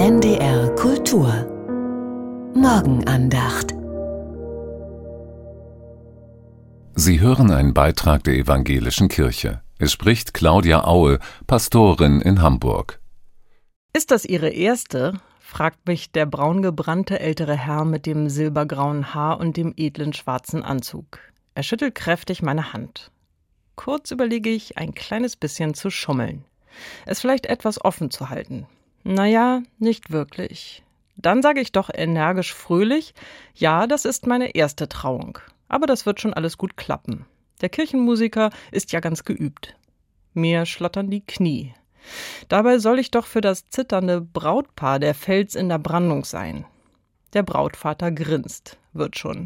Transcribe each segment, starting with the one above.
NDR Kultur Morgenandacht. Sie hören einen Beitrag der Evangelischen Kirche. Es spricht Claudia Aue, Pastorin in Hamburg. Ist das Ihre erste? Fragt mich der braungebrannte ältere Herr mit dem silbergrauen Haar und dem edlen schwarzen Anzug. Er schüttelt kräftig meine Hand. Kurz überlege ich, ein kleines bisschen zu schummeln. Es vielleicht etwas offen zu halten. Naja, nicht wirklich. Dann sage ich doch energisch fröhlich, ja, das ist meine erste Trauung. Aber das wird schon alles gut klappen. Der Kirchenmusiker ist ja ganz geübt. Mir schlottern die Knie. Dabei soll ich doch für das zitternde Brautpaar der Fels in der Brandung sein. Der Brautvater grinst, wird schon.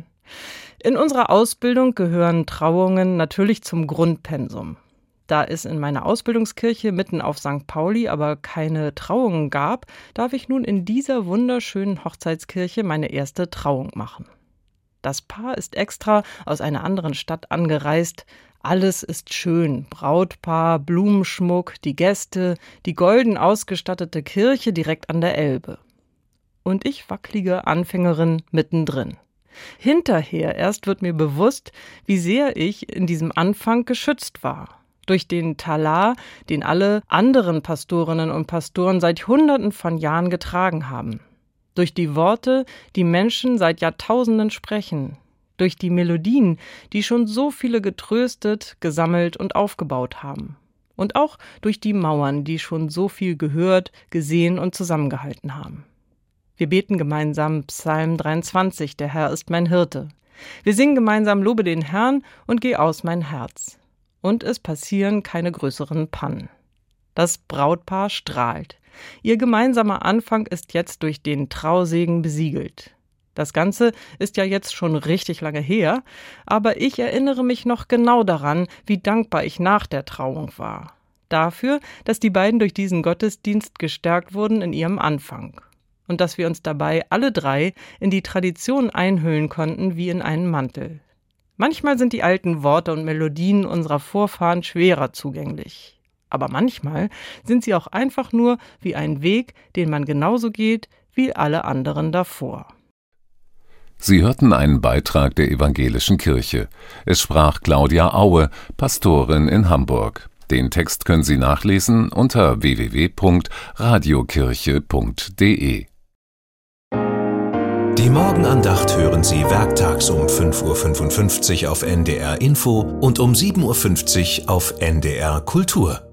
In unserer Ausbildung gehören Trauungen natürlich zum Grundpensum. Da es in meiner Ausbildungskirche mitten auf St. Pauli aber keine Trauungen gab, darf ich nun in dieser wunderschönen Hochzeitskirche meine erste Trauung machen. Das Paar ist extra aus einer anderen Stadt angereist. Alles ist schön. Brautpaar, Blumenschmuck, die Gäste, die golden ausgestattete Kirche direkt an der Elbe. Und ich wackelige Anfängerin mittendrin. Hinterher erst wird mir bewusst, wie sehr ich in diesem Anfang geschützt war. Durch den Talar, den alle anderen Pastorinnen und Pastoren seit Hunderten von Jahren getragen haben. Durch die Worte, die Menschen seit Jahrtausenden sprechen. Durch die Melodien, die schon so viele getröstet, gesammelt und aufgebaut haben. Und auch durch die Mauern, die schon so viel gehört, gesehen und zusammengehalten haben. Wir beten gemeinsam Psalm 23, der Herr ist mein Hirte. Wir singen gemeinsam Lobe den Herrn und Geh aus mein Herz. Und es passieren keine größeren Pannen. Das Brautpaar strahlt. Ihr gemeinsamer Anfang ist jetzt durch den Trausegen besiegelt. Das Ganze ist ja jetzt schon richtig lange her, aber ich erinnere mich noch genau daran, wie dankbar ich nach der Trauung war. Dafür, dass die beiden durch diesen Gottesdienst gestärkt wurden in ihrem Anfang. Und dass wir uns dabei alle drei in die Tradition einhüllen konnten wie in einen Mantel. Manchmal sind die alten Worte und Melodien unserer Vorfahren schwerer zugänglich. Aber manchmal sind sie auch einfach nur wie ein Weg, den man genauso geht wie alle anderen davor. Sie hörten einen Beitrag der Evangelischen Kirche. Es sprach Claudia Aue, Pastorin in Hamburg. Den Text können Sie nachlesen unter www.radiokirche.de. Die Morgenandacht hören Sie werktags um 5:55 Uhr auf NDR Info und um 7:50 Uhr auf NDR Kultur.